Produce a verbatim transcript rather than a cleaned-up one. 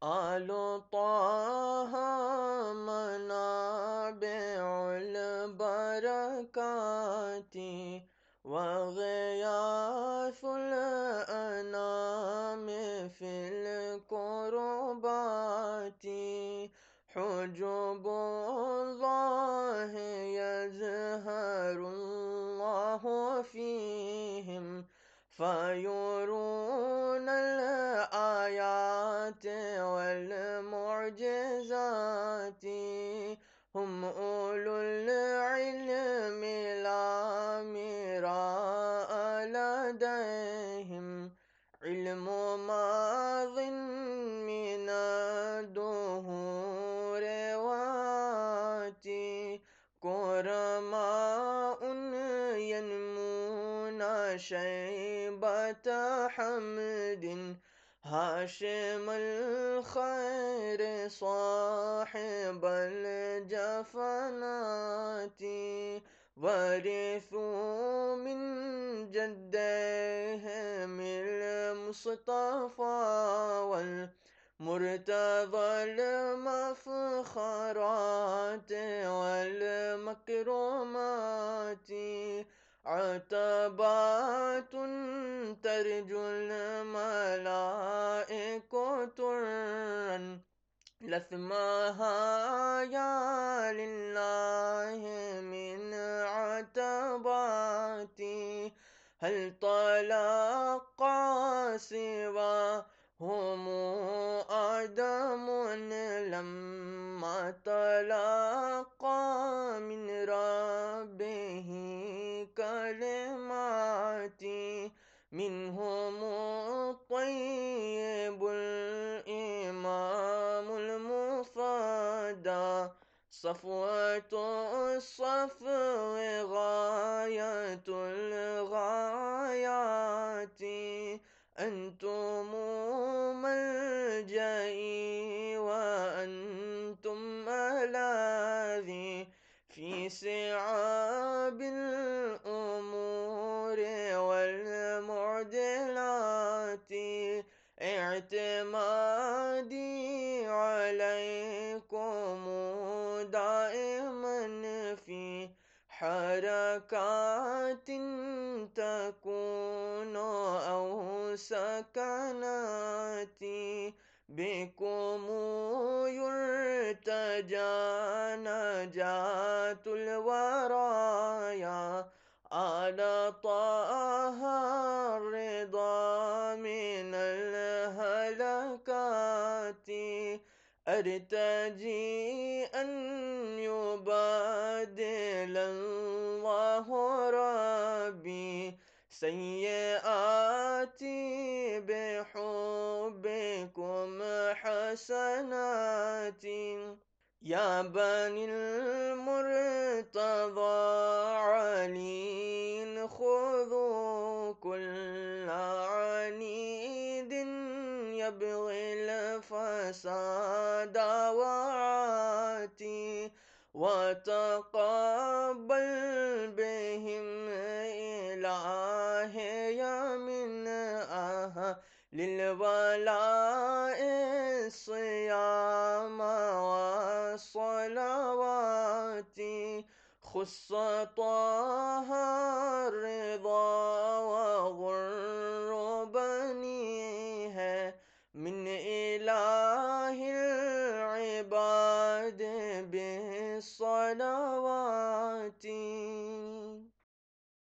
آل طه منابع البركات وغياث الأنام في الكربات، حجب الله يزهر الله فيهم فيرون الآيات والمعجزات، هم أولو العلم لا مراء لديهم، علم ماض من الدهور وآتي، كرماء ينمون شيبة حمد، هاشم الخير صاحب الجفنات، ورثوا من جدهم المصطفى والمرتضى المفخرات والمكرمات، عتبات ترجو الملائكة ترا لثمها يا لله من عتبات، هل تلقى سواهم آدم لما تلقى من ربه كلمات، منهم الطيب الإمام المفدى صفوة الصفو غاية الغايات، أنتم ملجئي وأنتم ملاذي في صعاب الأمور والمعضلات، اعتمادي عليكم دائما في حركات تكون أو سكنات، بكم يرتجى نجاة الورايا، آل طه الرضا من الهلكات، أرتجي أن يبادل الله ربي سيئاتي بحبكم حسنات، يا بني المرتضى علي خذوا كل عنيد يبغي الفساد وعاتي، وتقبل بهم إلهي من أهل للولاء الصيام والصلوات، خص طه الرضا وغر بنيه من إله العباد بالصلوات.